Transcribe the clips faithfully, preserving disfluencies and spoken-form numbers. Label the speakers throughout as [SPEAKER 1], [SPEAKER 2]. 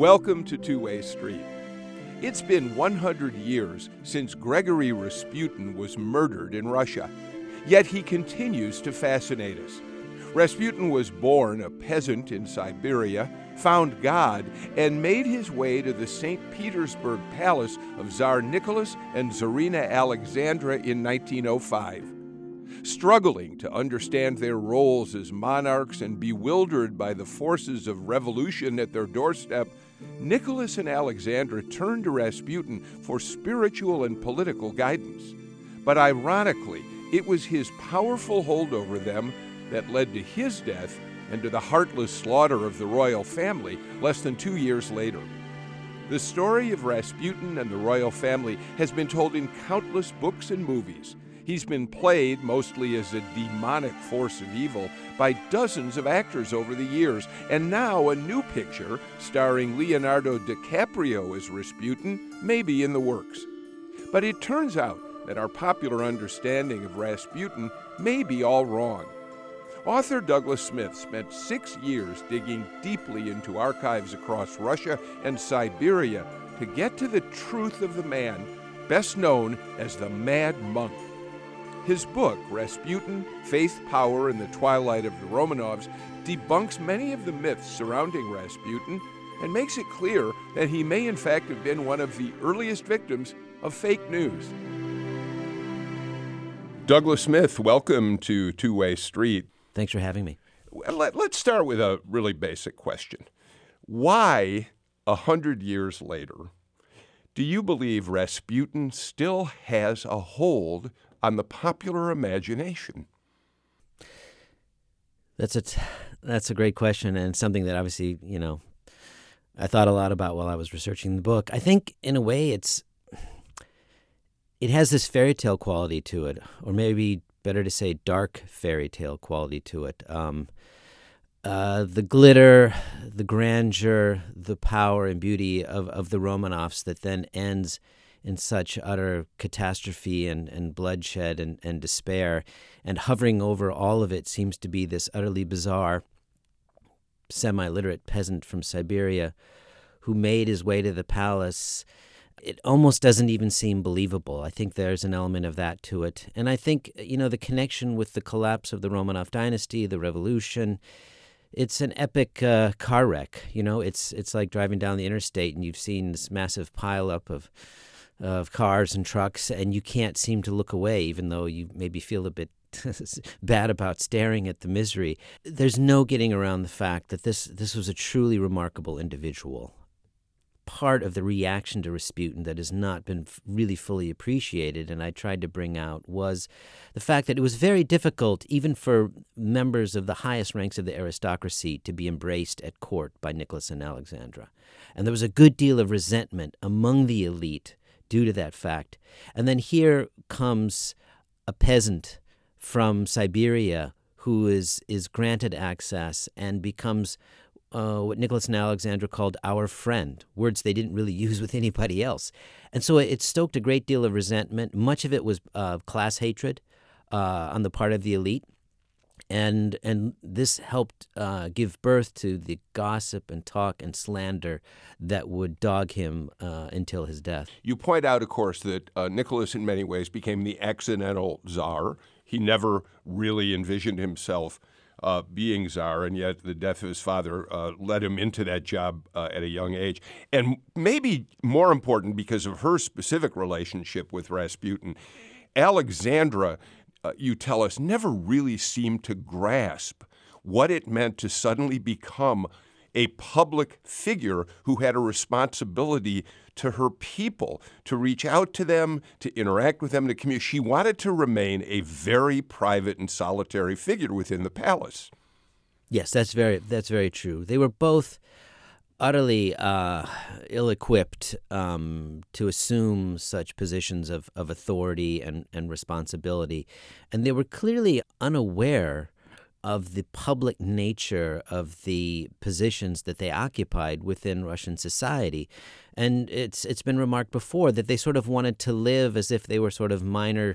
[SPEAKER 1] Welcome to Two-Way Street. It's been one hundred years since Gregory Rasputin was murdered in Russia, yet he continues to fascinate us. Rasputin was born a peasant in Siberia, found God, and made his way to the Saint Petersburg palace of Tsar Nicholas and Tsarina Alexandra in nineteen oh five. Struggling to understand their roles as monarchs and bewildered by the forces of revolution at their doorstep, Nicholas and Alexandra turned to Rasputin for spiritual and political guidance. But ironically, it was his powerful hold over them that led to his death and to the heartless slaughter of the royal family less than two years later. The story of Rasputin and the royal family has been told in countless books and movies. He's been played, mostly as a demonic force of evil, by dozens of actors over the years, and now a new picture starring Leonardo DiCaprio as Rasputin may be in the works. But it turns out that our popular understanding of Rasputin may be all wrong. Author Douglas Smith spent six years digging deeply into archives across Russia and Siberia to get to the truth of the man best known as the Mad Monk. His book, Rasputin, Faith, Power, and the Twilight of the Romanovs, debunks many of the myths surrounding Rasputin and makes it clear that he may in fact have been one of the earliest victims of fake news. Douglas Smith, welcome to Two-Way Street.
[SPEAKER 2] Thanks for having me.
[SPEAKER 1] Let, let's start with a really basic question. Why, a hundred years later, do you believe Rasputin still has a hold on the popular imagination?
[SPEAKER 2] That's a, t- that's a great question, and something that obviously, you know, I thought a lot about while I was researching the book. I think, in a way, it's it has this fairy tale quality to it, or maybe better to say dark fairy tale quality to it. Um, uh, the glitter, the grandeur, the power and beauty of, of the Romanovs that then ends in such utter catastrophe and, and bloodshed and, and despair. And hovering over all of it seems to be this utterly bizarre, semi-literate peasant from Siberia who made his way to the palace. It almost doesn't even seem believable. I think there's an element of that to it. And I think, you know, the connection with the collapse of the Romanov dynasty, the revolution, it's an epic uh, car wreck. You know, it's it's like driving down the interstate and you've seen this massive pileup of of cars and trucks, and you can't seem to look away, even though you maybe feel a bit bad about staring at the misery. There's no getting around the fact that this this was a truly remarkable individual. Part of the reaction to Rasputin that has not been f- really fully appreciated, and I tried to bring out, was the fact that it was very difficult, even for members of the highest ranks of the aristocracy, to be embraced at court by Nicholas and Alexandra. And there was a good deal of resentment among the elite due to that fact. And then here comes a peasant from Siberia who is, is granted access and becomes uh, what Nicholas and Alexandra called our friend, words they didn't really use with anybody else. And so it stoked a great deal of resentment. Much of it was uh, class hatred uh, on the part of the elite. And and this helped uh, give birth to the gossip and talk and slander that would dog him uh, until his death.
[SPEAKER 1] You point out, of course, that uh, Nicholas in many ways became the accidental czar. He never really envisioned himself uh, being czar, and yet the death of his father uh, led him into that job uh, at a young age. And maybe more important, because of her specific relationship with Rasputin, Alexandra, Uh, you tell us, never really seemed to grasp what it meant to suddenly become a public figure who had a responsibility to her people, to reach out to them, to interact with them, to communicate. She wanted to remain a very private and solitary figure within the palace.
[SPEAKER 2] Yes, that's very that's very true. They were both utterly uh, ill-equipped um, to assume such positions of, of authority and, and responsibility. And they were clearly unaware of the public nature of the positions that they occupied within Russian society. And it's it's been remarked before that they sort of wanted to live as if they were sort of minor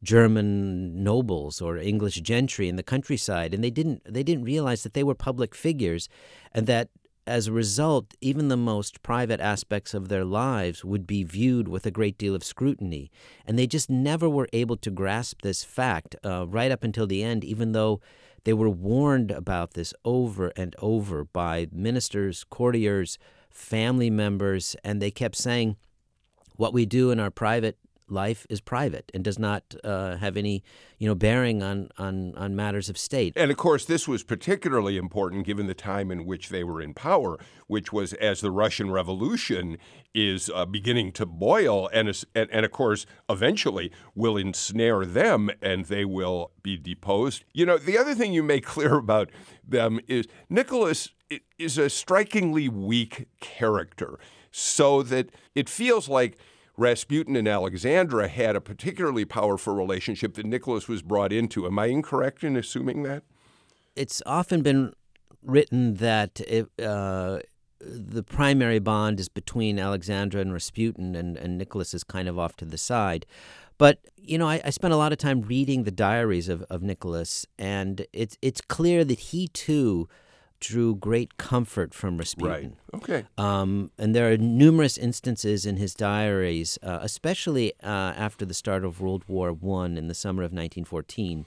[SPEAKER 2] German nobles or English gentry in the countryside, and they didn't they didn't realize that they were public figures and that as a result, even the most private aspects of their lives would be viewed with a great deal of scrutiny. And they just never were able to grasp this fact uh, right up until the end, even though they were warned about this over and over by ministers, courtiers, family members, and they kept saying, what we do in our private life is private and does not uh, have any, you know, bearing on, on, on matters of state.
[SPEAKER 1] And of course, this was particularly important given the time in which they were in power, which was as the Russian Revolution is uh, beginning to boil, and, and and of course, eventually will ensnare them, and they will be deposed. You know, the other thing you make clear about them is Nicholas is a strikingly weak character, so that it feels like Rasputin and Alexandra had a particularly powerful relationship that Nicholas was brought into. Am I incorrect in assuming that?
[SPEAKER 2] It's often been written that it, uh, the primary bond is between Alexandra and Rasputin, and, and Nicholas is kind of off to the side. But, you know, I, I spent a lot of time reading the diaries of, of Nicholas, and it's it's clear that he, too, drew great comfort from Rasputin.
[SPEAKER 1] Right. Okay.
[SPEAKER 2] Um, and there are numerous instances in his diaries, uh, especially uh, after the start of World War One in the summer of nineteen fourteen,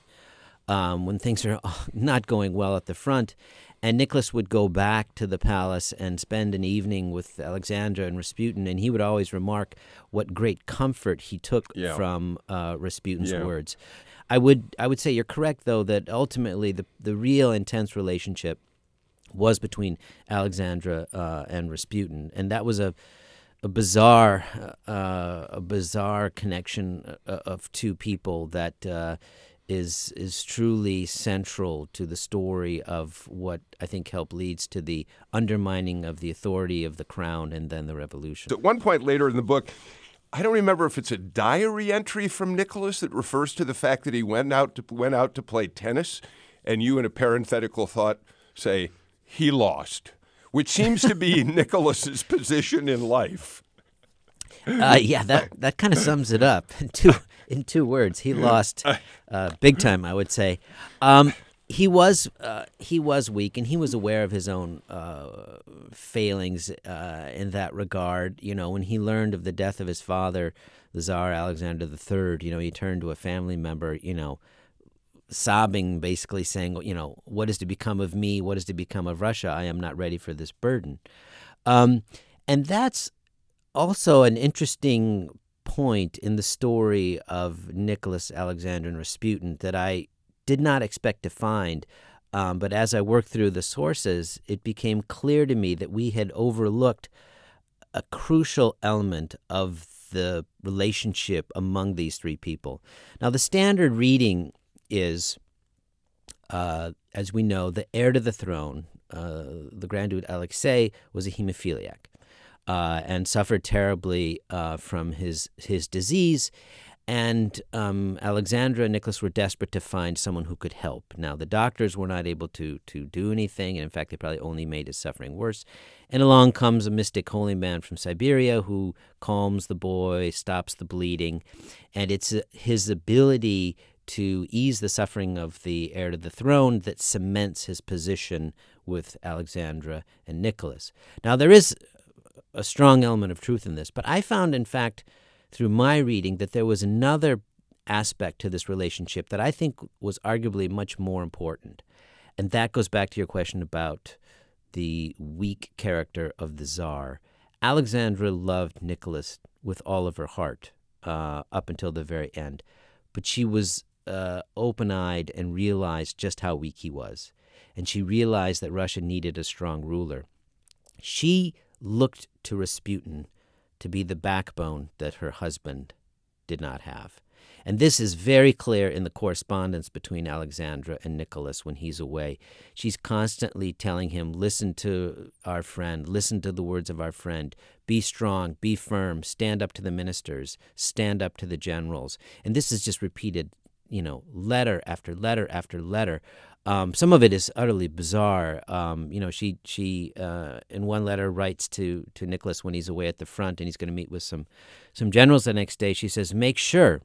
[SPEAKER 2] um, when things are not going well at the front. And Nicholas would go back to the palace and spend an evening with Alexandra and Rasputin, and he would always remark what great comfort he took
[SPEAKER 1] Yeah.
[SPEAKER 2] from uh, Rasputin's
[SPEAKER 1] Yeah.
[SPEAKER 2] words. I would I would say you're correct, though, that ultimately the the real intense relationship was between Alexandra uh, and Rasputin, and that was a a bizarre uh, a bizarre connection of two people that uh, is is truly central to the story of what I think helped leads to the undermining of the authority of the crown and then the revolution.
[SPEAKER 1] So at one point later in the book, I don't remember if it's a diary entry from Nicholas that refers to the fact that he went out to went out to play tennis, and you in a parenthetical thought say he lost, which seems to be Nicholas's position in life.
[SPEAKER 2] Uh, yeah, that that kind of sums it up in two in two words. He lost uh, big time, I would say. Um, he was uh, he was weak, and he was aware of his own uh, failings uh, in that regard. You know, when he learned of the death of his father, the Tsar Alexander the Third, you know, he turned to a family member, you know, sobbing, basically saying, you know, what is to become of me? What is to become of Russia? I am not ready for this burden. Um, and that's also an interesting point in the story of Nicholas, Alexander, and Rasputin that I did not expect to find. Um, but as I worked through the sources, it became clear to me that we had overlooked a crucial element of the relationship among these three people. Now, the standard reading is, uh, as we know, the heir to the throne, uh, the Grand Duke Alexei, was a hemophiliac uh, and suffered terribly uh, from his his disease. And um, Alexandra and Nicholas were desperate to find someone who could help. Now, the doctors were not able to to do anything, and in fact, they probably only made his suffering worse. And along comes a mystic holy man from Siberia who calms the boy, stops the bleeding, and it's uh, his ability to ease the suffering of the heir to the throne that cements his position with Alexandra and Nicholas. Now, there is a strong element of truth in this, but I found, in fact, through my reading, that there was another aspect to this relationship that I think was arguably much more important. And that goes back to your question about the weak character of the Tsar. Alexandra loved Nicholas with all of her heart uh, up until the very end. But she was uh, open-eyed and realized just how weak he was. And she realized that Russia needed a strong ruler. She looked to Rasputin to be the backbone that her husband did not have. And this is very clear in the correspondence between Alexandra and Nicholas when he's away. She's constantly telling him, listen to our friend, listen to the words of our friend, be strong, be firm, stand up to the ministers, stand up to the generals. And this is just repeated, you know, letter after letter after letter. Um, some of it is utterly bizarre. Um, you know, she she uh, in one letter writes to to Nicholas when he's away at the front and he's going to meet with some some generals the next day. She says, make sure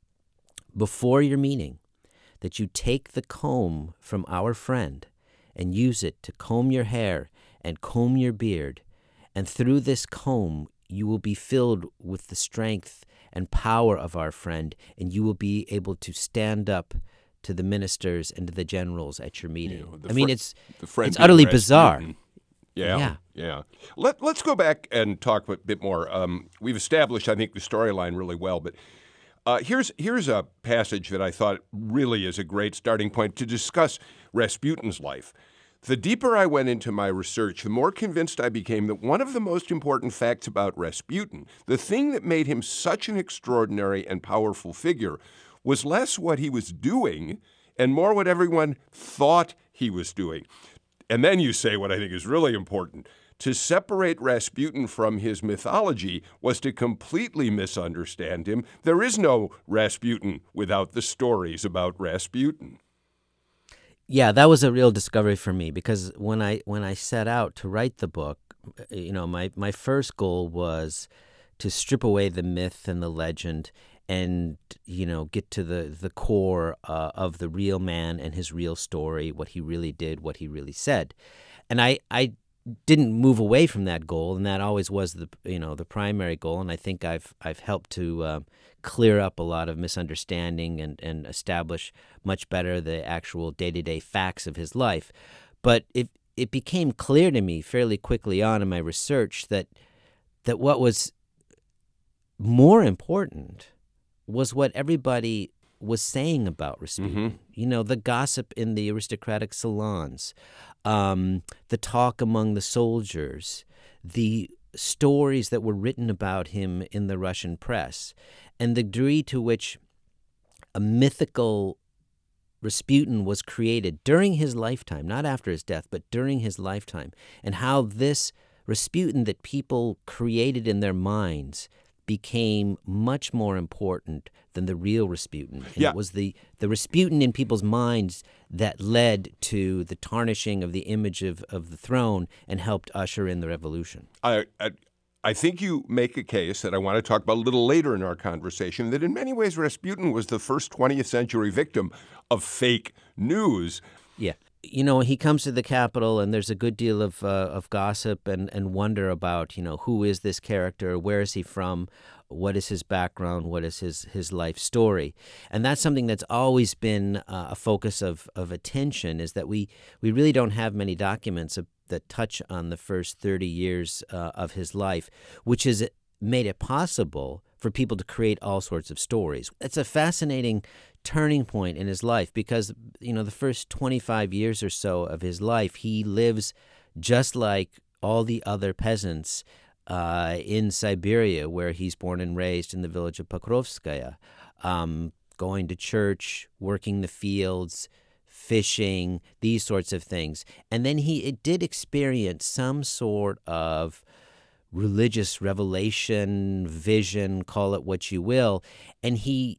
[SPEAKER 2] before your meeting that you take the comb from our friend and use it to comb your hair and comb your beard, and through this comb you will be filled with the strength and power of our friend, and you will be able to stand up to the ministers and to the generals at your meeting.
[SPEAKER 1] You know, the
[SPEAKER 2] I mean,
[SPEAKER 1] fr-
[SPEAKER 2] it's
[SPEAKER 1] the friend
[SPEAKER 2] it's
[SPEAKER 1] being
[SPEAKER 2] utterly
[SPEAKER 1] Rasputin.
[SPEAKER 2] bizarre.
[SPEAKER 1] Yeah,
[SPEAKER 2] Yeah.
[SPEAKER 1] yeah. Let, let's go back and talk a bit more. Um, we've established, I think, the storyline really well, but uh, here's here's a passage that I thought really is a great starting point to discuss Rasputin's life. The deeper I went into my research, the more convinced I became that one of the most important facts about Rasputin, the thing that made him such an extraordinary and powerful figure, was less what he was doing and more what everyone thought he was doing. And then you say what I think is really important. To separate Rasputin from his mythology was to completely misunderstand him. There is no Rasputin without the stories about Rasputin.
[SPEAKER 2] Yeah, that was a real discovery for me, because when I when I set out to write the book, you know, my, my first goal was to strip away the myth and the legend and, you know, get to the, the core uh, of the real man and his real story, what he really did, what he really said. And I, I didn't move away from that goal, and that always was the you know the primary goal. And I think I've I've helped to uh, clear up a lot of misunderstanding and, and establish much better the actual day-to-day facts of his life. But it it became clear to me fairly quickly on in my research that that what was more important was what everybody was saying about Rasputin.
[SPEAKER 1] Mm-hmm.
[SPEAKER 2] You know, the gossip in the aristocratic salons, um, the talk among the soldiers, the stories that were written about him in the Russian press, and the degree to which a mythical Rasputin was created during his lifetime, not after his death, but during his lifetime, and how this Rasputin that people created in their minds became much more important than the real Rasputin. And
[SPEAKER 1] Yeah.
[SPEAKER 2] it was the, the Rasputin in people's minds that led to the tarnishing of the image of, of the throne and helped usher in the revolution.
[SPEAKER 1] I, I I think you make a case that I want to talk about a little later in our conversation, that in many ways Rasputin was the first twentieth century victim of fake news.
[SPEAKER 2] Yeah. You know, he comes to the capital, and there's a good deal of uh, of gossip and, and wonder about, you know, who is this character? Where is he from? What is his background? What is his, his life story? And that's something that's always been uh, a focus of, of attention, is that we, we really don't have many documents of, that touch on the first thirty years uh, of his life, which has made it possible for people to create all sorts of stories. It's a fascinating turning point in his life because, you know, the first twenty-five years or so of his life, he lives just like all the other peasants uh, in Siberia, where he's born and raised in the village of Pokrovskaya, um, going to church, working the fields, fishing, these sorts of things. And then he it did experience some sort of religious revelation, vision, call it what you will, and he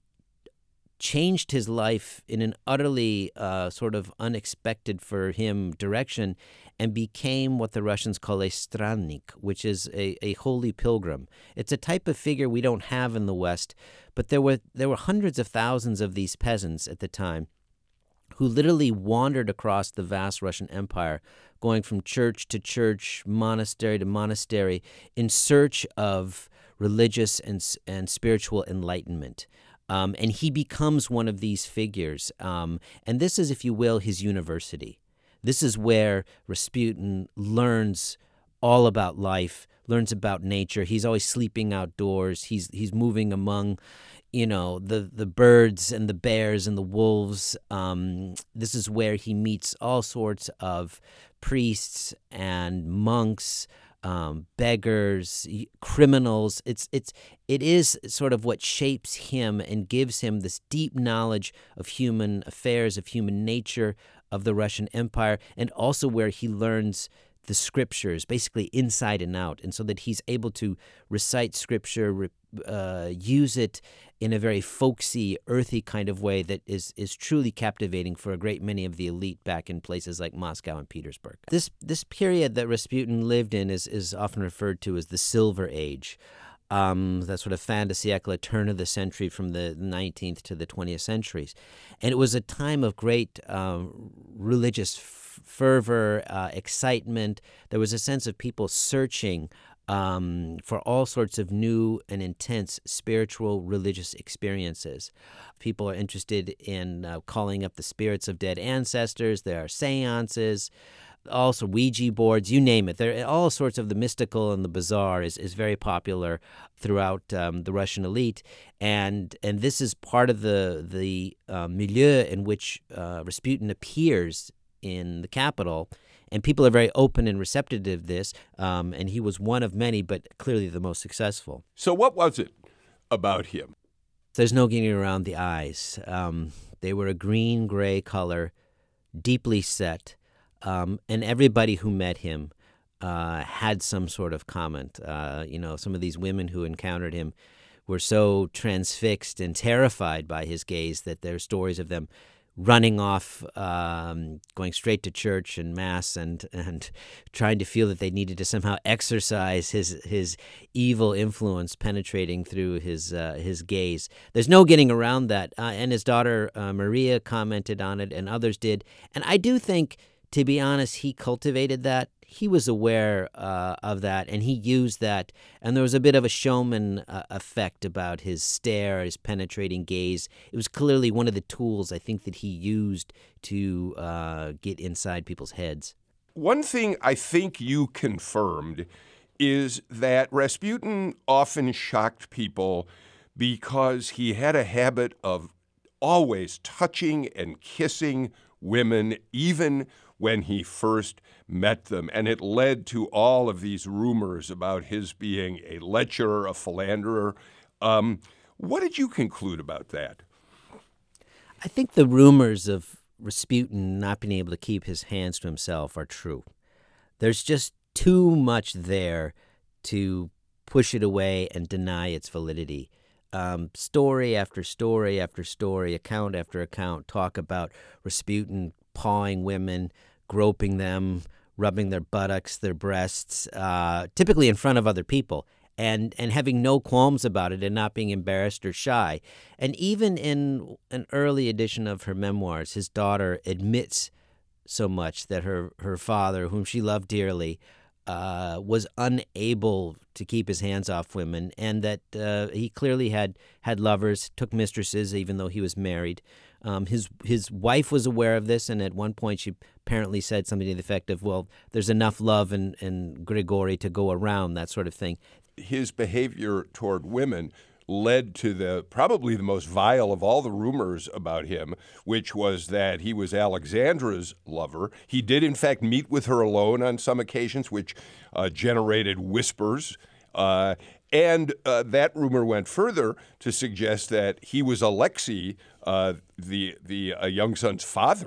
[SPEAKER 2] changed his life in an utterly uh, sort of unexpected for him direction and became what the Russians call a strannik, which is a, a holy pilgrim. It's a type of figure we don't have in the West, but there were there were hundreds of thousands of these peasants at the time who literally wandered across the vast Russian Empire, going from church to church, monastery to monastery, in search of religious and and spiritual enlightenment. Um, and he becomes one of these figures. Um, and this is, if you will, his university. This is where Rasputin learns all about life, learns about nature. He's always sleeping outdoors. He's he's moving among, you know, the, the birds and the bears and the wolves. Um, this is where he meets all sorts of priests and monks, um, beggars, criminals. It's it's it is sort of what shapes him and gives him this deep knowledge of human affairs, of human nature, of the Russian Empire, and also where he learns the scriptures basically inside and out, and so that he's able to recite scripture, uh, use it in a very folksy, earthy kind of way that is is truly captivating for a great many of the elite back in places like Moscow and Petersburg. This this period that Rasputin lived in is is often referred to as the Silver Age. Um, that sort of fin de siècle, turn of the century from the nineteenth to the twentieth centuries. And it was a time of great um, religious fervor, uh, excitement. There was a sense of people searching um, for all sorts of new and intense spiritual, religious experiences. People are interested in uh, calling up the spirits of dead ancestors. There are seances, also Ouija boards, you name it. There, all sorts of the mystical and the bizarre is, is very popular throughout um, the Russian elite, and and this is part of the the uh, milieu in which uh, Rasputin appears in the capital, and people are very open and receptive to this. Um, and he was one of many, but clearly the most successful.
[SPEAKER 1] So, what was it about him?
[SPEAKER 2] There's no getting around the eyes. Um, they were a green-gray color, deeply set. Um, and everybody who met him uh, had some sort of comment. Uh, you know, some of these women who encountered him were so transfixed and terrified by his gaze that there are stories of them running off, um, going straight to church and mass, and and trying to feel that they needed to somehow exorcise his his evil influence penetrating through his uh, his gaze. There's no getting around that. Uh, and his daughter uh, Maria commented on it, and others did. And I do think, to be honest, he cultivated that. He was aware uh, of that, and he used that. And there was a bit of a showman uh, effect about his stare, his penetrating gaze. It was clearly one of the tools, I think, that he used to uh, get inside people's heads.
[SPEAKER 1] One thing I think you confirmed is that Rasputin often shocked people because he had a habit of always touching and kissing women, even when he first met them. And it led to all of these rumors about his being a lecher, a philanderer. Um, what did you conclude about that?
[SPEAKER 2] I think the rumors of Rasputin not being able to keep his hands to himself are true. There's just too much there to push it away and deny its validity. Um, story after story after story, account after account, talk about Rasputin pawing women, groping them, rubbing their buttocks, their breasts, uh, typically in front of other people, and and having no qualms about it and not being embarrassed or shy. And even in an early edition of her memoirs, his daughter admits so much that her, her father, whom she loved dearly, uh, was unable to keep his hands off women, and that uh, he clearly had, had lovers, took mistresses, even though he was married. Um, his his wife was aware of this, and at one point she apparently said something to the effect of, well, there's enough love in, in Grigory to go around, that sort of thing.
[SPEAKER 1] His behavior toward women led to the probably the most vile of all the rumors about him, which was that he was Alexandra's lover. He did, in fact, meet with her alone on some occasions, which uh, generated whispers. Uh, and uh, that rumor went further to suggest that he was Alexei, uh, the the uh, young son's father.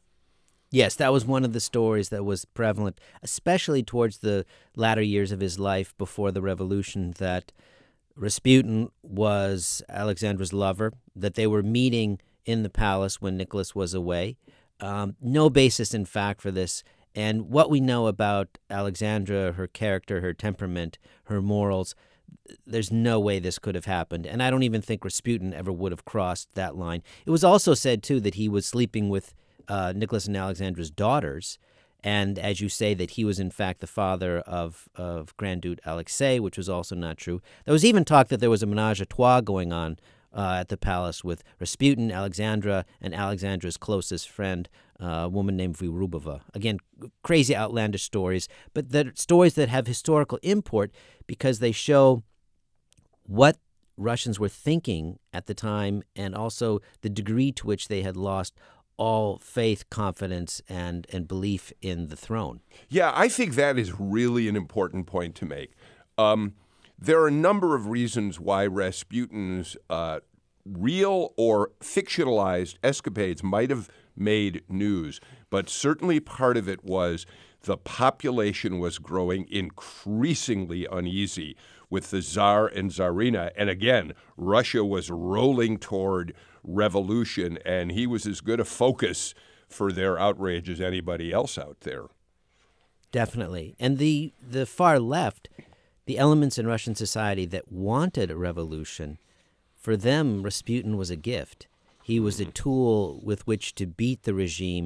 [SPEAKER 2] Yes, that was one of the stories that was prevalent, especially towards the latter years of his life before the revolution, that Rasputin was Alexandra's lover, that they were meeting in the palace when Nicholas was away. Um, no basis in fact for this. And what we know about Alexandra, her character, her temperament, her morals, there's no way this could have happened. And I don't even think Rasputin ever would have crossed that line. It was also said, too, that he was sleeping with uh, Nicholas and Alexandra's daughters. And as you say, that he was, in fact, the father of, of Grand Duke Alexei, which was also not true. There was even talk that there was a menage a trois going on uh, at the palace with Rasputin, Alexandra, and Alexandra's closest friend, uh, a woman named Vyrubova. Again, crazy, outlandish stories, but they're stories that have historical import because they show what Russians were thinking at the time and also the degree to which they had lost all faith, confidence, and, and belief in the throne.
[SPEAKER 1] Yeah, I think that is really an important point to make. Um, there are a number of reasons why Rasputin's uh, real or fictionalized escapades might have made news, but certainly part of it was the population was growing increasingly uneasy with the Tsar and Tsarina. And again, Russia was rolling toward revolution, and he was as good a focus for their outrage as anybody else out there.
[SPEAKER 2] Definitely. And the, the far left, the elements in Russian society that wanted a revolution, for them, Rasputin was a gift. He was a tool with which to beat the regime,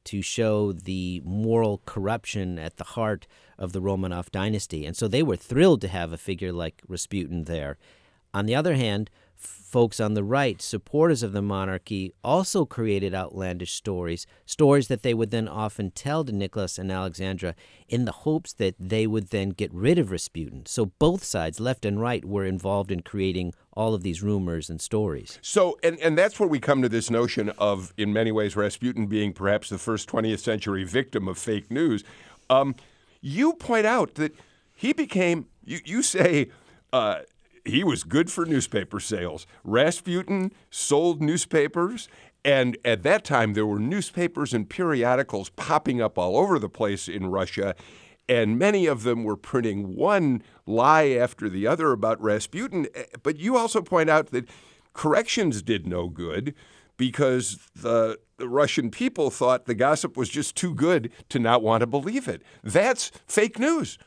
[SPEAKER 2] to show the moral corruption at the heart of the Romanov dynasty. And so they were thrilled to have a figure like Rasputin there. On the other hand, folks on the right, supporters of the monarchy, also created outlandish stories, stories that they would then often tell to Nicholas and Alexandra in the hopes that they would then get rid of Rasputin. So both sides, left and right, were involved in creating all of these rumors and stories.
[SPEAKER 1] So, and, and that's where we come to this notion of, in many ways, Rasputin being perhaps the first twentieth century victim of fake news. Um, you point out that he became, you, you say, uh, he was good for newspaper sales. Rasputin sold newspapers, and at that time there were newspapers and periodicals popping up all over the place in Russia, and many of them were printing one lie after the other about Rasputin. But you also point out that corrections did no good because the, the Russian people thought the gossip was just too good to not want to believe it. That's fake news.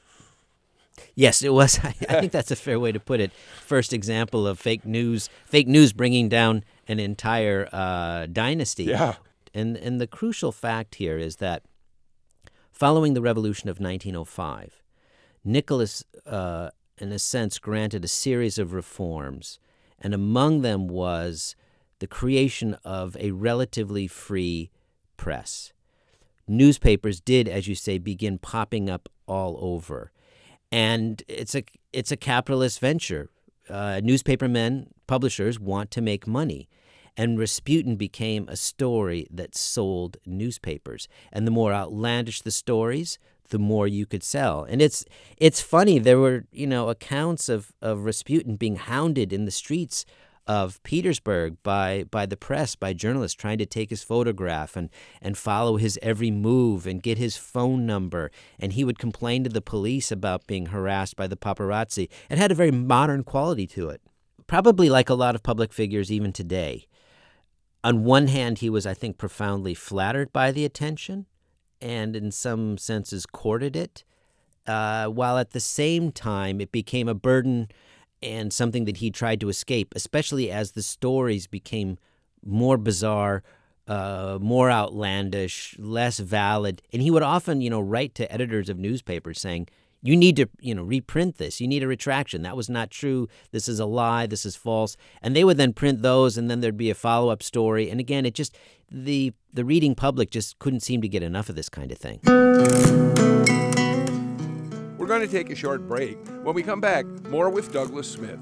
[SPEAKER 2] Yes, it was. I think that's a fair way to put it. First example of fake news, fake news bringing down an entire uh, dynasty.
[SPEAKER 1] Yeah.
[SPEAKER 2] And and the crucial fact here is that following the revolution of nineteen oh five, Nicholas, uh, in a sense, granted a series of reforms, and among them was the creation of a relatively free press. Newspapers did, as you say, begin popping up all over. And it's a it's a capitalist venture. Uh, newspapermen, publishers want to make money. And Rasputin became a story that sold newspapers. And the more outlandish the stories, the more you could sell. And it's it's funny, there were, you know, accounts of, of Rasputin being hounded in the streets of Petersburg by by the press, by journalists trying to take his photograph and, and follow his every move and get his phone number. And he would complain to the police about being harassed by the paparazzi. It had a very modern quality to it, probably like a lot of public figures even today. On one hand, he was, I think, profoundly flattered by the attention and in some senses courted it, uh, while at the same time it became a burden and something that he tried to escape, especially as the stories became more bizarre, uh, more outlandish, less valid. And he would often, you know, write to editors of newspapers saying, you need to, you know, reprint this. You need a retraction. That was not true. This is a lie. This is false. And they would then print those, and then there'd be a follow-up story. And again, it just, the the reading public just couldn't seem to get enough of this kind of thing.
[SPEAKER 1] We're going to take a short break. When we come back, more with Douglas Smith.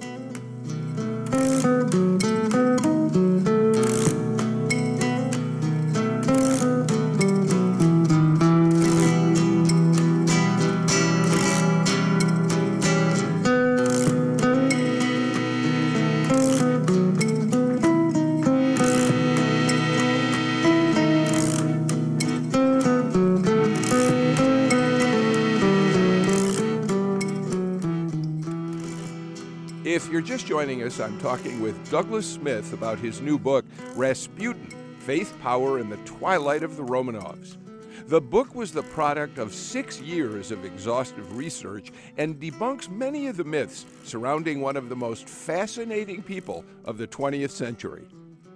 [SPEAKER 1] If you're just joining us, I'm talking with Douglas Smith about his new book, Rasputin, Faith, Power, and the Twilight of the Romanovs. The book was the product of six years of exhaustive research and debunks many of the myths surrounding one of the most fascinating people of the twentieth century.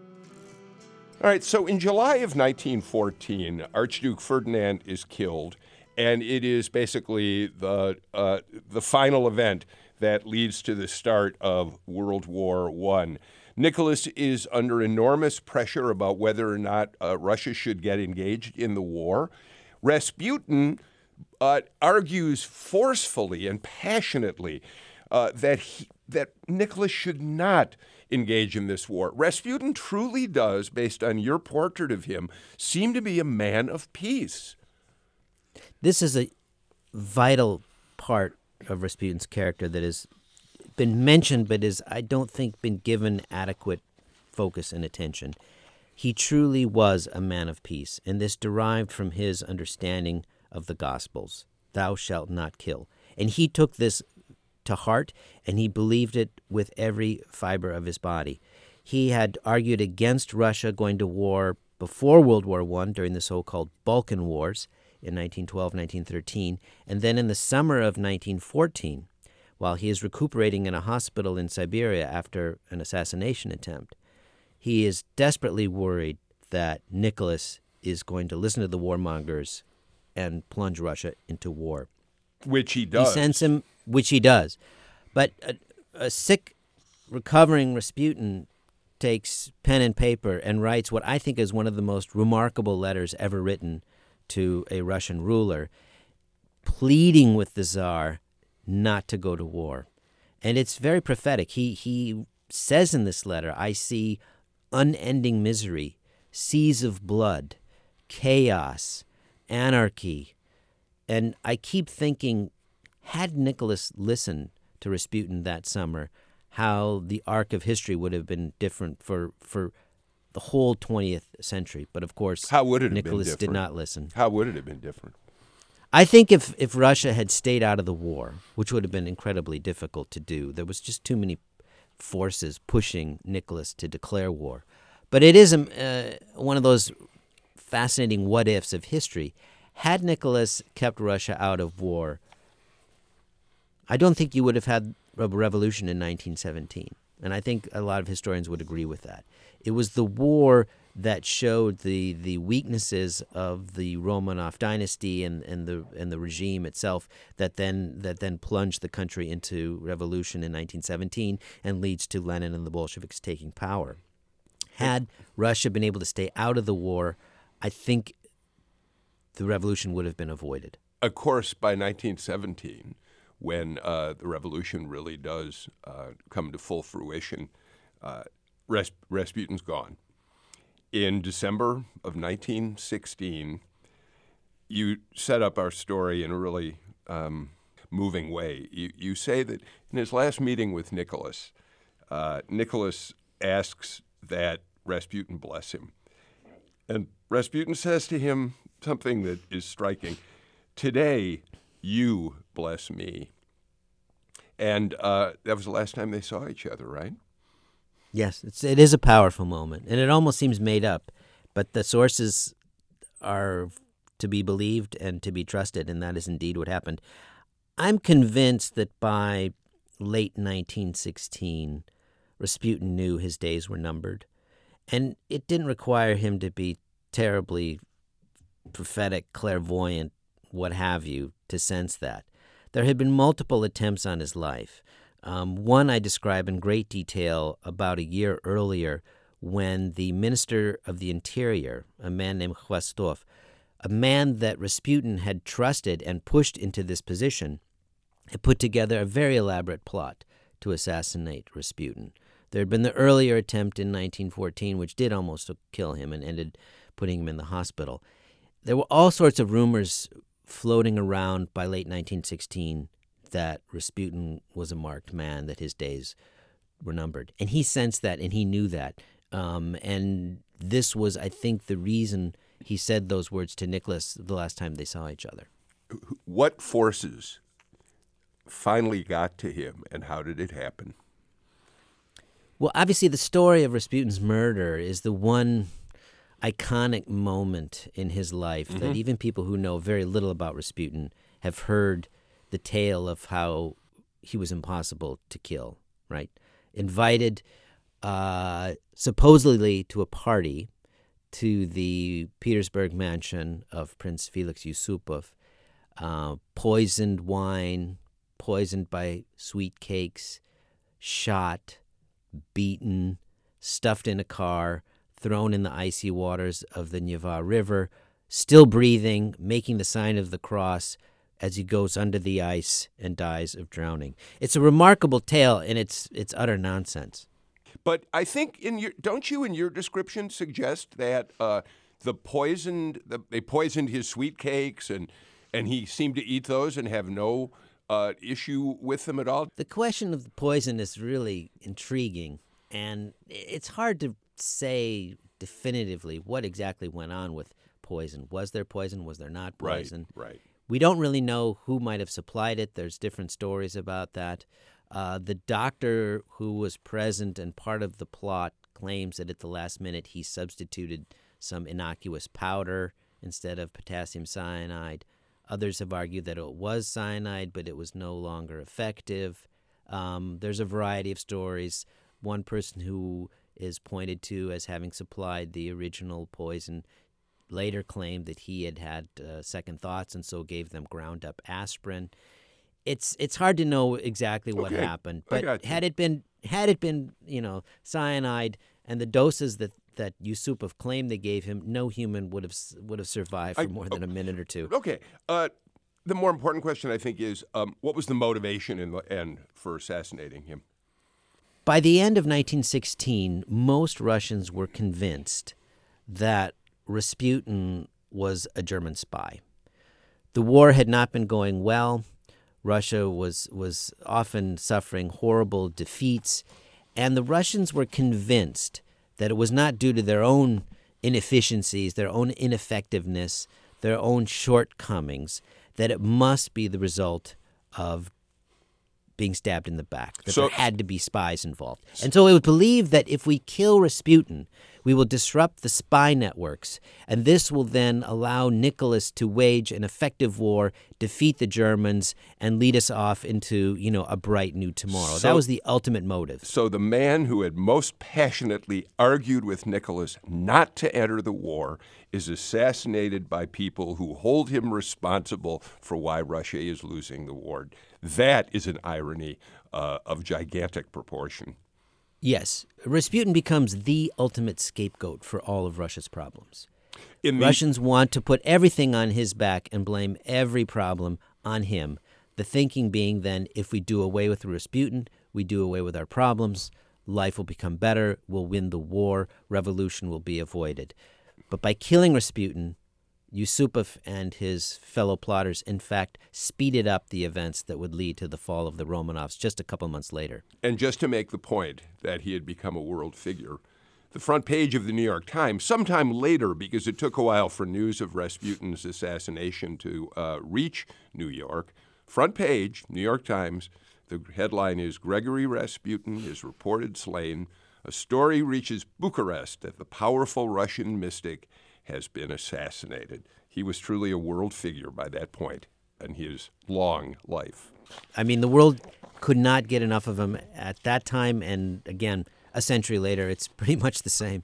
[SPEAKER 1] All right, so in July of nineteen fourteen, Archduke Ferdinand is killed, and it is basically the uh, the final event that leads to the start of World War One. Nicholas is under enormous pressure about whether or not uh, Russia should get engaged in the war. Rasputin uh, argues forcefully and passionately uh, that he, that Nicholas should not engage in this war. Rasputin truly does, based on your portrait of him, seem to be a man of peace.
[SPEAKER 2] This is a vital part of Rasputin's character that has been mentioned, but is, I don't think, been given adequate focus and attention. He truly was a man of peace, and this derived from his understanding of the Gospels. Thou shalt not kill. And he took this to heart, and he believed it with every fiber of his body. He had argued against Russia going to war before World War One during the so-called Balkan Wars in nineteen twelve, nineteen thirteen, and then in the summer of nineteen fourteen, while he is recuperating in a hospital in Siberia after an assassination attempt, he is desperately worried that Nicholas is going to listen to the warmongers and plunge Russia into war.
[SPEAKER 1] Which he does.
[SPEAKER 2] He sends him, which he does. But a, a sick, recovering Rasputin takes pen and paper and writes what I think is one of the most remarkable letters ever written to a Russian ruler, pleading with the Tsar not to go to war. And it's very prophetic. He he says in this letter, I see unending misery, seas of blood, chaos, anarchy. And I keep thinking, had Nicholas listened to Rasputin that summer, how the arc of history would have been different for for the whole twentieth century. But of course,
[SPEAKER 1] how would it have
[SPEAKER 2] Nicholas
[SPEAKER 1] been different?
[SPEAKER 2] did not listen.
[SPEAKER 1] How would it have been different?
[SPEAKER 2] I think if, if Russia had stayed out of the war, which would have been incredibly difficult to do, there was just too many forces pushing Nicholas to declare war. But it is uh, one of those fascinating what-ifs of history. Had Nicholas kept Russia out of war, I don't think you would have had a revolution in nineteen seventeen. And I think a lot of historians would agree with that. It was the war that showed the the weaknesses of the Romanov dynasty and, and the and the regime itself that then that then plunged the country into revolution in nineteen seventeen and leads to Lenin and the Bolsheviks taking power. Had Russia been able to stay out of the war, I think the revolution would have been avoided.
[SPEAKER 1] Of course, by nineteen seventeen, when uh, the revolution really does uh, come to full fruition, uh, Ras- Rasputin's gone. In December of nineteen sixteen, you set up our story in a really um, moving way. You, you say that in his last meeting with Nicholas, uh, Nicholas asks that Rasputin bless him. And Rasputin says to him something that is striking. Today, you bless me. And uh, that was the last time they saw each other, right?
[SPEAKER 2] Yes, it's, it is a powerful moment, and it almost seems made up, but the sources are to be believed and to be trusted, and that is indeed what happened. I'm convinced that by late nineteen sixteen, Rasputin knew his days were numbered, and it didn't require him to be terribly prophetic, clairvoyant, what have you, to sense that. There had been multiple attempts on his life. Um, one I describe in great detail about a year earlier when the Minister of the Interior, a man named Khvostov, a man that Rasputin had trusted and pushed into this position, had put together a very elaborate plot to assassinate Rasputin. There had been the earlier attempt in nineteen fourteen, which did almost kill him and ended putting him in the hospital. There were all sorts of rumors floating around by late nineteen sixteen that Rasputin was a marked man, that his days were numbered. And he sensed that, and he knew that. Um, and this was, I think, the reason he said those words to Nicholas the last time they saw each other.
[SPEAKER 1] What forces finally got to him, and how did it happen?
[SPEAKER 2] Well, obviously, the story of Rasputin's murder is the one iconic moment in his life mm-hmm. that even people who know very little about Rasputin have heard the tale of how he was impossible to kill, right? Invited uh, supposedly to a party to the Petersburg mansion of Prince Felix Yusupov, uh, poisoned wine, poisoned by sweet cakes, shot, beaten, stuffed in a car, thrown in the icy waters of the Neva River, still breathing, making the sign of the cross as he goes under the ice and dies of drowning. It's a remarkable tale, and it's it's utter nonsense.
[SPEAKER 1] But I think in your don't you in your description suggest that uh, the poisoned the, they poisoned his sweet cakes and and he seemed to eat those and have no uh, issue with them at all?
[SPEAKER 2] The question of the poison is really intriguing, and it's hard to say definitively what exactly went on with poison. Was there poison? Was there not poison?
[SPEAKER 1] Right, right.
[SPEAKER 2] We don't really know who might have supplied it. There's different stories about that. Uh, the doctor who was present and part of the plot claims that at the last minute he substituted some innocuous powder instead of potassium cyanide. Others have argued that it was cyanide, but it was no longer effective. Um, there's a variety of stories. One person who is pointed to as having supplied the original poison later claimed that he had had uh, second thoughts and so gave them ground up aspirin. It's it's hard to know exactly what
[SPEAKER 1] Okay,
[SPEAKER 2] happened,
[SPEAKER 1] I
[SPEAKER 2] but
[SPEAKER 1] got you.
[SPEAKER 2] had it been had it been you know cyanide and the doses that that Yusupov claimed they gave him, no human would have s- would have survived for
[SPEAKER 1] I-
[SPEAKER 2] more than a minute or two.
[SPEAKER 1] Okay. Uh, the more important question, I think, is um, what was the motivation in the end for assassinating him?
[SPEAKER 2] By the end of nineteen sixteen, most Russians were convinced that Rasputin was a German spy. The war had not been going well. Russia was was often suffering horrible defeats, and the Russians were convinced that it was not due to their own inefficiencies, their own ineffectiveness, their own shortcomings, that it must be the result of being stabbed in the back, that
[SPEAKER 1] So-
[SPEAKER 2] there had to be spies involved. And so it was believed that if we kill Rasputin, we will disrupt the spy networks, and this will then allow Nicholas to wage an effective war, defeat the Germans, and lead us off into, you know, a bright new tomorrow.
[SPEAKER 1] So-
[SPEAKER 2] that was the ultimate motive.
[SPEAKER 1] So the man who had most passionately argued with Nicholas not to enter the war is assassinated by people who hold him responsible for why Russia is losing the war. That is an irony uh, of gigantic proportion.
[SPEAKER 2] Yes, Rasputin becomes the ultimate scapegoat for all of Russia's problems.
[SPEAKER 1] In the,
[SPEAKER 2] Russians want to put everything on his back and blame every problem on him. The thinking being then, if we do away with Rasputin, we do away with our problems, life will become better, we'll win the war, revolution will be avoided. But by killing Rasputin, Yusupov and his fellow plotters, in fact, speeded up the events that would lead to the fall of the Romanovs just a couple months later.
[SPEAKER 1] And just to make the point that he had become a world figure, the front page of the New York Times, sometime later, because it took a while for news of Rasputin's assassination to uh, reach New York, front page, New York Times, the headline is, Gregory Rasputin is reported slain. A story reaches Bucharest that the powerful Russian mystic has been assassinated. He was truly a world figure by that point in his long life.
[SPEAKER 2] I mean, the world could not get enough of him at that time, and again, a century later, it's pretty much the same.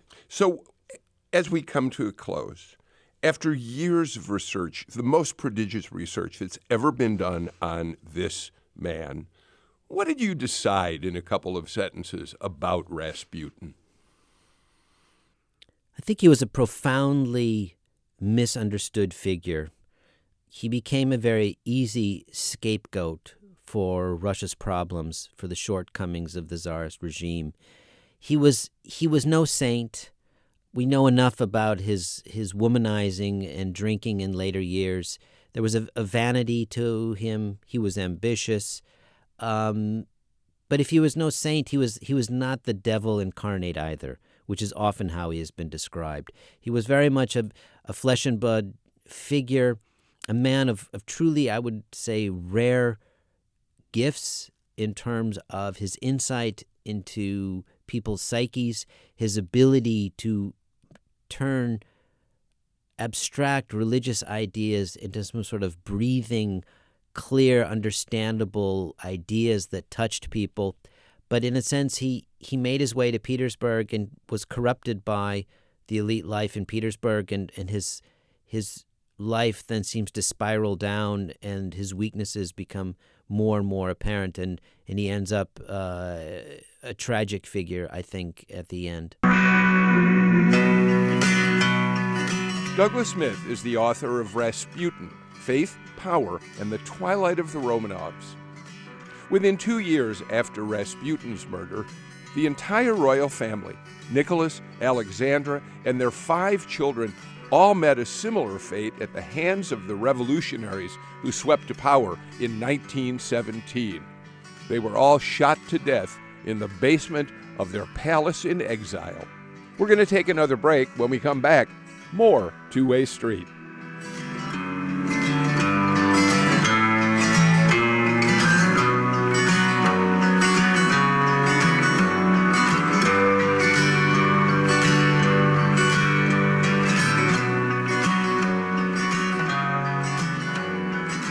[SPEAKER 1] So, as we come to a close, after years of research, the most prodigious research that's ever been done on this man, what did you decide in a couple of sentences about Rasputin?
[SPEAKER 2] I think he was a profoundly misunderstood figure. He became a very easy scapegoat for Russia's problems, for the shortcomings of the Tsarist regime. He was he was no saint. We know enough about his his womanizing and drinking in later years. There was a, a vanity to him. He was ambitious. Um, but if he was no saint, he was he was not the devil incarnate either, which is often how he has been described. He was very much a, a flesh and blood figure, a man of, of truly, I would say, rare gifts in terms of his insight into people's psyches, his ability to turn abstract religious ideas into some sort of breathing, clear, understandable ideas that touched people. But in a sense, he, he made his way to Petersburg and was corrupted by the elite life in Petersburg, and, and his his life then seems to spiral down, and his weaknesses become more and more apparent, and, and he ends up uh, a tragic figure, I think, at the end.
[SPEAKER 1] Douglas Smith is the author of Rasputin, Faith, Power, and the Twilight of the Romanovs. Within two years after Rasputin's murder, the entire royal family, Nicholas, Alexandra, and their five children, all met a similar fate at the hands of the revolutionaries who swept to power in nineteen seventeen. They were all shot to death in the basement of their palace in exile. We're going to take another break. When we come back, more Two-Way Street.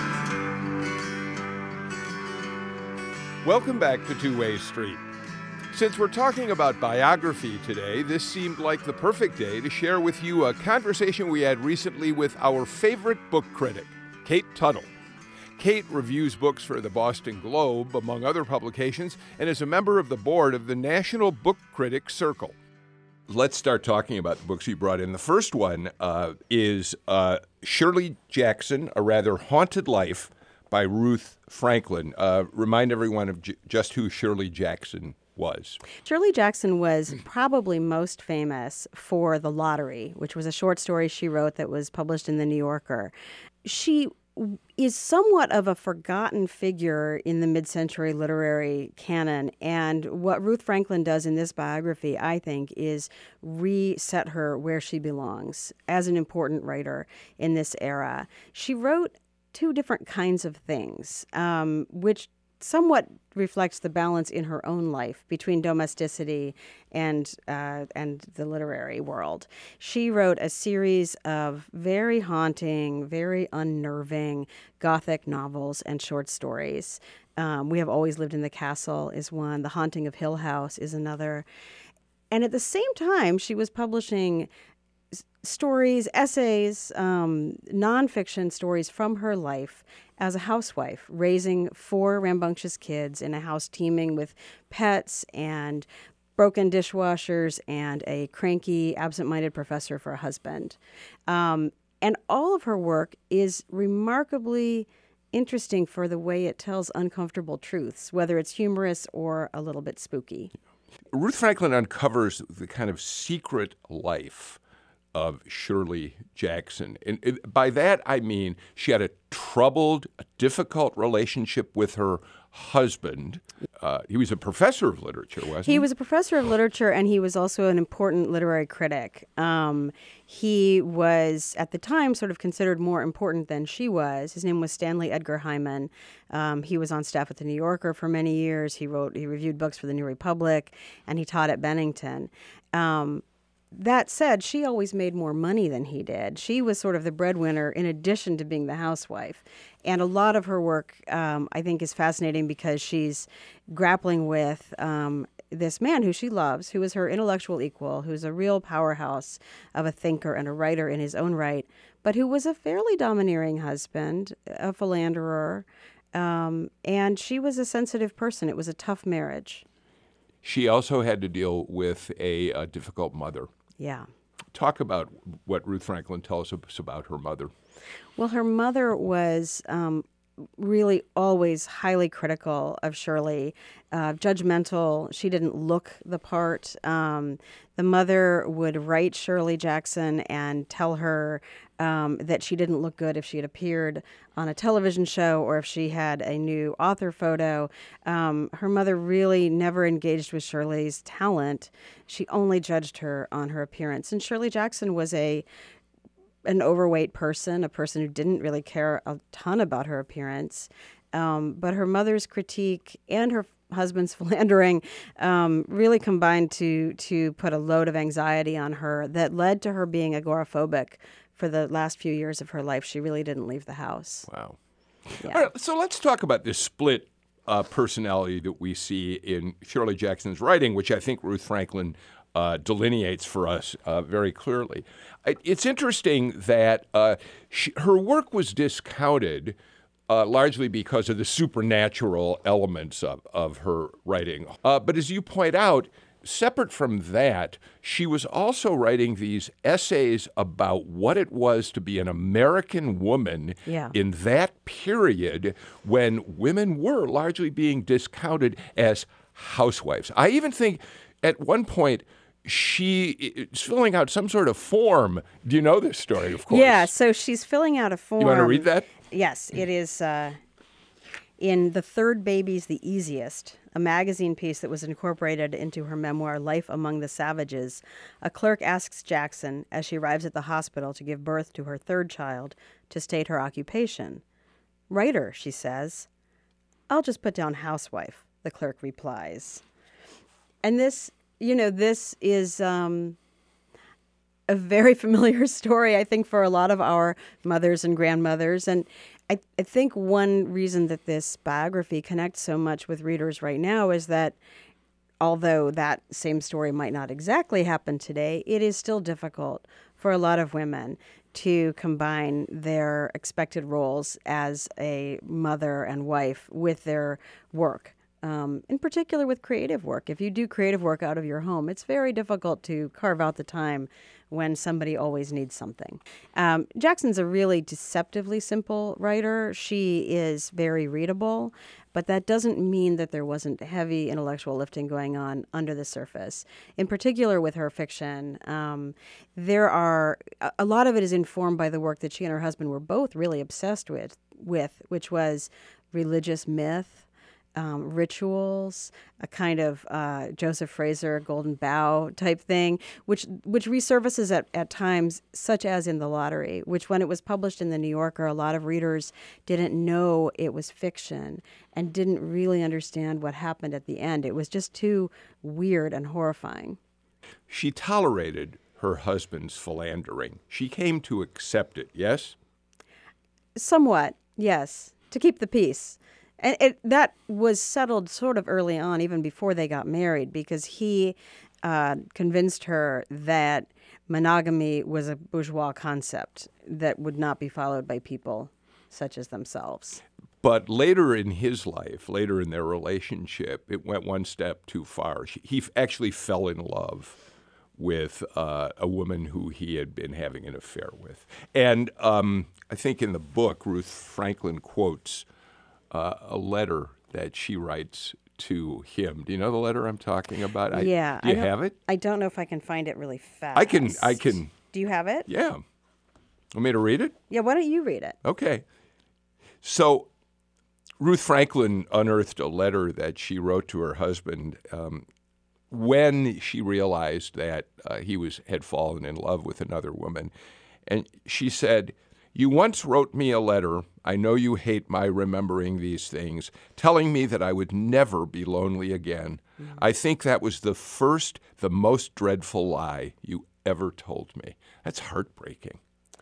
[SPEAKER 1] Welcome back to Two-Way Street. Since we're talking about biography today, this seemed like the perfect day to share with you a conversation we had recently with our favorite book critic, Kate Tuttle. Kate reviews books for the Boston Globe, among other publications, and is a member of the board of the National Book Critics Circle. Let's start talking about the books you brought in. The first one uh, is uh, Shirley Jackson, A Rather Haunted Life by Ruth Franklin. Uh, remind everyone of j- just who Shirley Jackson was.
[SPEAKER 3] Shirley Jackson was probably most famous for The Lottery, which was a short story she wrote that was published in The New Yorker. She is somewhat of a forgotten figure in the mid-century literary canon. And what Ruth Franklin does in this biography, I think, is reset her where she belongs as an important writer in this era. She wrote two different kinds of things, um, which somewhat reflects the balance in her own life between domesticity and uh, and the literary world. She wrote a series of very haunting, very unnerving Gothic novels and short stories. Um, We Have Always Lived in the Castle is one. The Haunting of Hill House is another. And at the same time, she was publishing stories, essays, um, nonfiction stories from her life as a housewife, raising four rambunctious kids in a house teeming with pets and broken dishwashers and a cranky, absent-minded professor for a husband. Um, and all of her work is remarkably interesting for the way it tells uncomfortable truths, whether it's humorous or a little bit spooky.
[SPEAKER 1] Ruth Franklin uncovers the kind of secret life of Shirley Jackson. And it, by that, I mean she had a troubled, a difficult relationship with her husband. Uh, he was a professor of literature, wasn't he?
[SPEAKER 3] He was a professor of literature, and he was also an important literary critic. Um, he was, at the time, sort of considered more important than she was. His name was Stanley Edgar Hyman. Um, he was on staff at The New Yorker for many years. He wrote, he reviewed books for The New Republic, and he taught at Bennington. Um, That said, she always made more money than he did. She was sort of the breadwinner in addition to being the housewife. And a lot of her work, um, I think, is fascinating because she's grappling with um, this man who she loves, who is her intellectual equal, who's a real powerhouse of a thinker and a writer in his own right, but who was a fairly domineering husband, a philanderer, um, and she was a sensitive person. It was a tough marriage.
[SPEAKER 1] She also had to deal with a, a difficult mother.
[SPEAKER 3] Yeah.
[SPEAKER 1] Talk about what Ruth Franklin tells us about her mother.
[SPEAKER 3] Well, her mother was um, really always highly critical of Shirley, uh, judgmental. She didn't look the part. Um, the mother would write Shirley Jackson and tell her um, that she didn't look good if she had appeared on a television show or if she had a new author photo. Um, her mother really never engaged with Shirley's talent. She only judged her on her appearance. And Shirley Jackson was a an overweight person, a person who didn't really care a ton about her appearance. Um, but her mother's critique and her husband's philandering um, really combined to to put a load of anxiety on her that led to her being agoraphobic for the last few years of her life. She really didn't leave the house.
[SPEAKER 1] Wow.
[SPEAKER 3] Yeah.
[SPEAKER 1] All right, so let's talk about this split uh, personality that we see in Shirley Jackson's writing, which I think Ruth Franklin uh, delineates for us uh, very clearly. It, it's interesting that uh, she, her work was discounted Uh, largely because of the supernatural elements of, of her writing. Uh, but as you point out, separate from that, she was also writing these essays about what it was to be an American woman
[SPEAKER 3] Yeah.
[SPEAKER 1] in that period when women were largely being discounted as housewives. I even think at one point she is filling out some sort of form. Do you know this story, of course?
[SPEAKER 3] Yeah, so she's filling out a form.
[SPEAKER 1] You want to read that?
[SPEAKER 3] Yes, it is uh, in The Third Baby's the Easiest, a magazine piece that was incorporated into her memoir, Life Among the Savages. A clerk asks Jackson, as she arrives at the hospital to give birth to her third child, to state her occupation. Writer, she says. I'll just put down housewife, the clerk replies. And this, you know, this is um, a very familiar story, I think, for a lot of our mothers and grandmothers. And I, I think one reason that this biography connects so much with readers right now is that although that same story might not exactly happen today, it is still difficult for a lot of women to combine their expected roles as a mother and wife with their work. Um, in particular with creative work. If you do creative work out of your home, it's very difficult to carve out the time when somebody always needs something. Um, Jackson's a really deceptively simple writer. She is very readable, but that doesn't mean that there wasn't heavy intellectual lifting going on under the surface. In particular with her fiction, um, there are, a, a lot of it is informed by the work that she and her husband were both really obsessed with, with which was religious myth, Um, rituals, a kind of uh, Joseph Fraser Golden Bough type thing, which which resurfaces at, at times, such as in The Lottery, which when it was published in The New Yorker, a lot of readers didn't know it was fiction and didn't really understand what happened at the end. It was just too weird and horrifying.
[SPEAKER 1] She tolerated her husband's philandering. She came to accept it, yes?
[SPEAKER 3] Somewhat, yes, to keep the peace. And it, that was settled sort of early on, even before they got married, because he uh, convinced her that monogamy was a bourgeois concept that would not be followed by people such as themselves.
[SPEAKER 1] But later in his life, later in their relationship, it went one step too far. She, he actually fell in love with uh, a woman who he had been having an affair with. And um, I think in the book, Ruth Franklin quotes Uh, a letter that she writes to him. Do you know the letter I'm talking about? I,
[SPEAKER 3] yeah.
[SPEAKER 1] Do you
[SPEAKER 3] I
[SPEAKER 1] have it?
[SPEAKER 3] I don't know if I can find it really fast.
[SPEAKER 1] I can. I can.
[SPEAKER 3] Do you have it?
[SPEAKER 1] Yeah. Want me to read it?
[SPEAKER 3] Yeah, why don't you read it?
[SPEAKER 1] Okay. So Ruth Franklin unearthed a letter that she wrote to her husband um, when she realized that uh, he was had fallen in love with another woman. And she said, "You once wrote me a letter. I know you hate my remembering these things, telling me that I would never be lonely again. Mm-hmm. I think that was the first, the most dreadful lie you ever told me." That's heartbreaking.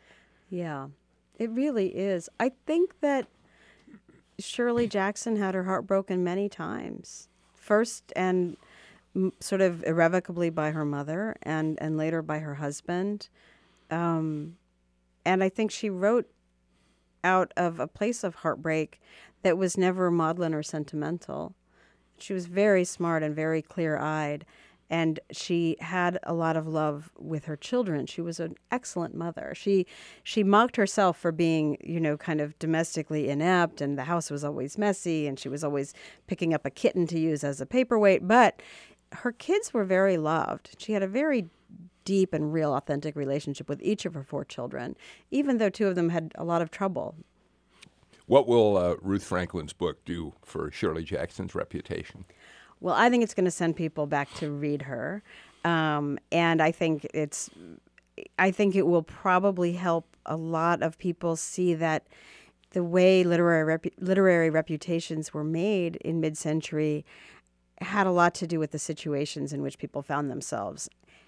[SPEAKER 3] Yeah, it really is. I think that Shirley Jackson had her heart broken many times. First and m- sort of irrevocably by her mother, and, and later by her husband. Um, and I think she wrote out of a place of heartbreak that was never maudlin or sentimental. She was very smart and very clear-eyed, and she had a lot of love with her children. She was an excellent mother. She she mocked herself for being, you know, kind of domestically inept, and the house was always messy, and she was always picking up a kitten to use as a paperweight. But her kids were very loved. She had a very deep and real, authentic relationship with each of her four children, even though two of them had a lot of trouble.
[SPEAKER 1] What will uh, Ruth Franklin's book do for Shirley Jackson's reputation?
[SPEAKER 3] Well, I think it's going to send people back to read her, um, and I think it's, I think it will probably help a lot of people see that the way literary rep- literary reputations were made in mid-century had a lot to do with the situations in which people found themselves,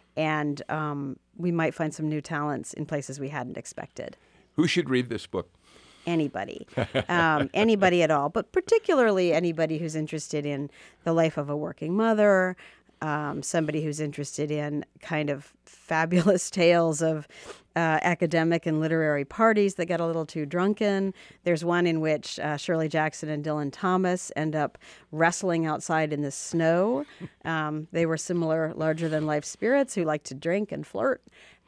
[SPEAKER 3] and um, we might find some new talents in places we hadn't expected.
[SPEAKER 1] Who should read this book?
[SPEAKER 3] Anybody, um, anybody at all, but particularly anybody who's interested in the life of a working mother, um, somebody who's interested in kind of fabulous tales of uh, academic and literary parties that get a little too drunken. There's one in which uh, Shirley Jackson and Dylan Thomas end up wrestling outside in the snow. Um, they were similar larger-than-life spirits who like to drink and flirt.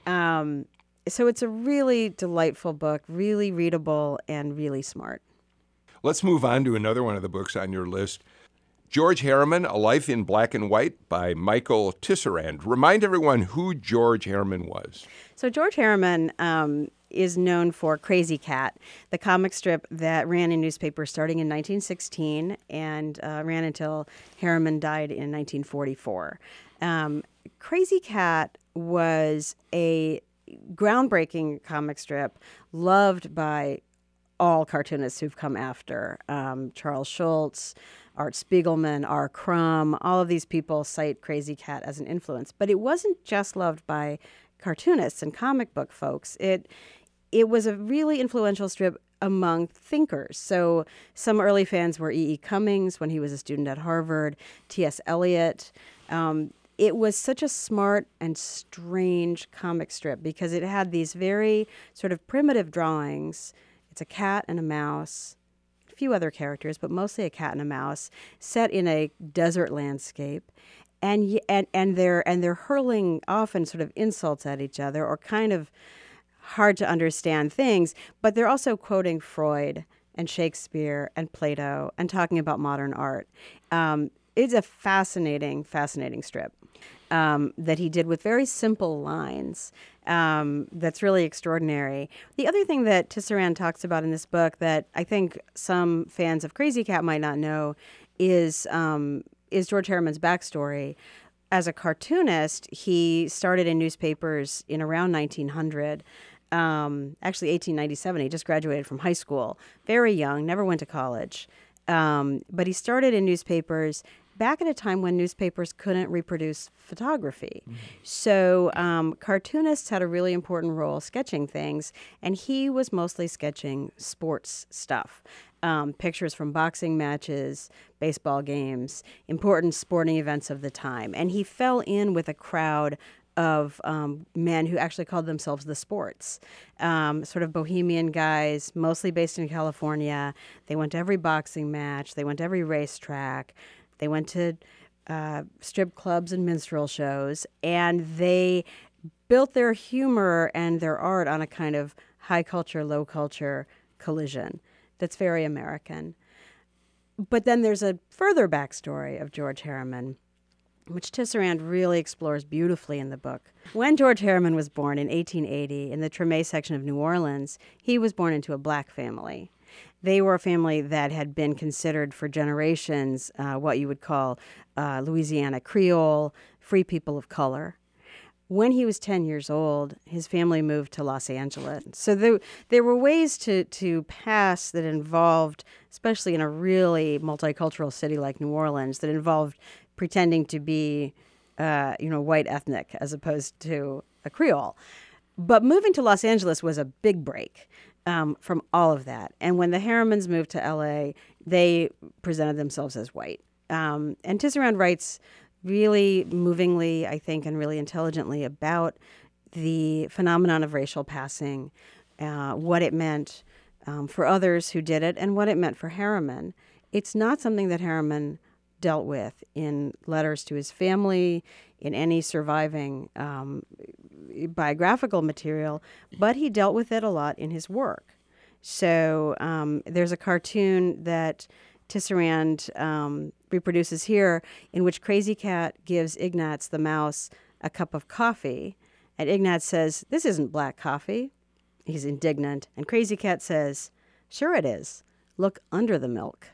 [SPEAKER 3] Um, So it's a really delightful book, really readable, and really smart.
[SPEAKER 1] Let's move on to another one of the books on your list. George Harriman, A Life in Black and White by Michael Tisserand. Remind everyone who George Harriman was.
[SPEAKER 3] So George Harriman um, is known for Crazy Cat, the comic strip that ran in newspapers starting in nineteen sixteen and uh, ran until Harriman died in nineteen forty-four. Um, Crazy Cat was a groundbreaking comic strip loved by all cartoonists who've come after. Um, Charles Schulz, Art Spiegelman, R. Crumb, all of these people cite Crazy Cat as an influence. But it wasn't just loved by cartoonists and comic book folks. It it was a really influential strip among thinkers. So some early fans were E E. Cummings when he was a student at Harvard, T S. Eliot. Um, it was such a smart and strange comic strip because it had these very sort of primitive drawings. It's a cat and a mouse, a few other characters, but mostly a cat and a mouse, set in a desert landscape. And, and and they're and they're hurling often sort of insults at each other or kind of hard to understand things, but they're also quoting Freud and Shakespeare and Plato and talking about modern art. Um, it's a fascinating, fascinating strip um, that he did with very simple lines. Um, that's really extraordinary. The other thing that Tisserand talks about in this book that I think some fans of Crazy Cat might not know is um, is George Harriman's backstory. As a cartoonist, he started in newspapers in around nineteen hundred. Um, actually, eighteen ninety-seven. He just graduated from high school. Very young, never went to college. Um, but he started in newspapers back at a time when newspapers couldn't reproduce photography. Mm-hmm. So um, cartoonists had a really important role sketching things, and he was mostly sketching sports stuff. Um, pictures from boxing matches, baseball games, important sporting events of the time. And he fell in with a crowd of um, men who actually called themselves the Sports, um, sort of bohemian guys, mostly based in California. They went to every boxing match. They went to every racetrack. They went to uh, strip clubs and minstrel shows. And they built their humor and their art on a kind of high culture, low culture collision that's very American. But then there's a further backstory of George Harriman, which Tisserand really explores beautifully in the book. When George Harriman was born in eighteen eighty in the Treme section of New Orleans, he was born into a black family. They were a family that had been considered for generations uh, what you would call uh, Louisiana Creole, free people of color. When he was ten years old, his family moved to Los Angeles. So there, there were ways to, to pass that involved, especially in a really multicultural city like New Orleans, that involved pretending to be, uh, you know, white ethnic as opposed to a Creole. But moving to Los Angeles was a big break um, from all of that. And when the Harrimans moved to L A, they presented themselves as white. Um, and Tisserand writes really movingly, I think, and really intelligently about the phenomenon of racial passing, uh, what it meant um, for others who did it, and what it meant for Harriman. It's not something that Harriman dealt with in letters to his family, in any surviving um, biographical material, but he dealt with it a lot in his work. So um, there's a cartoon that Tisserand um, reproduces here in which Crazy Cat gives Ignatz the mouse a cup of coffee, and Ignatz says, "This isn't black coffee." He's indignant, and Crazy Cat says, "Sure it is. Look under the milk."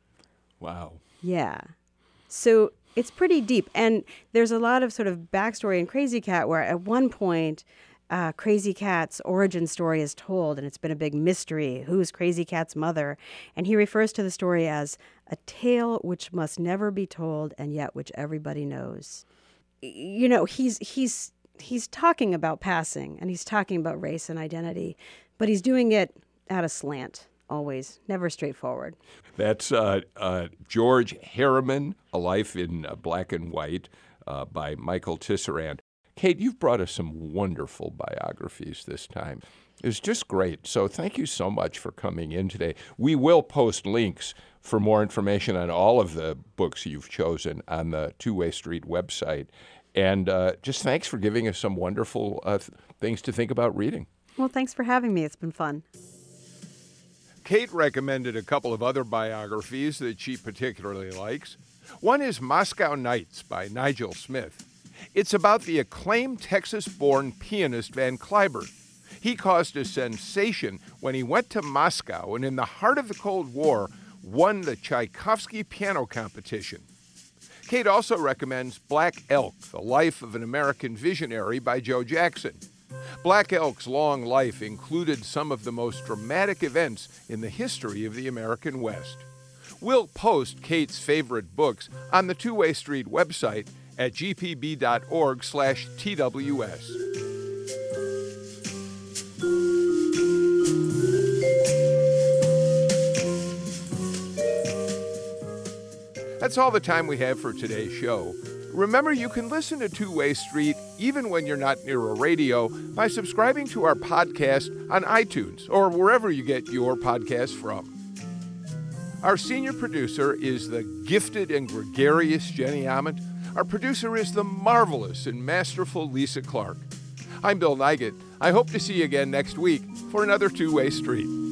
[SPEAKER 1] Wow.
[SPEAKER 3] Yeah. So it's pretty deep. And there's a lot of sort of backstory in Crazy Cat where at one point, uh, Crazy Cat's origin story is told, and it's been a big mystery. Who's Crazy Cat's mother? And he refers to the story as a tale which must never be told and yet which everybody knows. You know, he's he's he's talking about passing, and he's talking about race and identity, but he's doing it at a slant. Always, never straightforward.
[SPEAKER 1] That's uh, uh, George Harriman, A Life in uh, Black and White uh, by Michael Tisserand. Kate, you've brought us some wonderful biographies this time. It was just great. So thank you so much for coming in today. We will post links for more information on all of the books you've chosen on the Two-Way Street website. And uh, just thanks for giving us some wonderful uh, th- things to think about reading.
[SPEAKER 3] Well, thanks for having me. It's been fun.
[SPEAKER 1] Kate recommended a couple of other biographies that she particularly likes. One is Moscow Nights by Nigel Smith. It's about the acclaimed Texas-born pianist Van Cliburn. He caused a sensation when he went to Moscow and in the heart of the Cold War won the Tchaikovsky piano competition. Kate also recommends Black Elk, The Life of an American Visionary by Joe Jackson. Black Elk's long life included some of the most dramatic events in the history of the American West. We'll post Kate's favorite books on the Two-Way Street website at g p b dot org slash T W S. That's all the time we have for today's show. Remember, you can listen to Two-Way Street even when you're not near a radio by subscribing to our podcast on iTunes or wherever you get your podcasts from. Our senior producer is the gifted and gregarious Jenny Ament. Our producer is the marvelous and masterful Lisa Clark. I'm Bill Nigut. I hope to see you again next week for another Two-Way Street.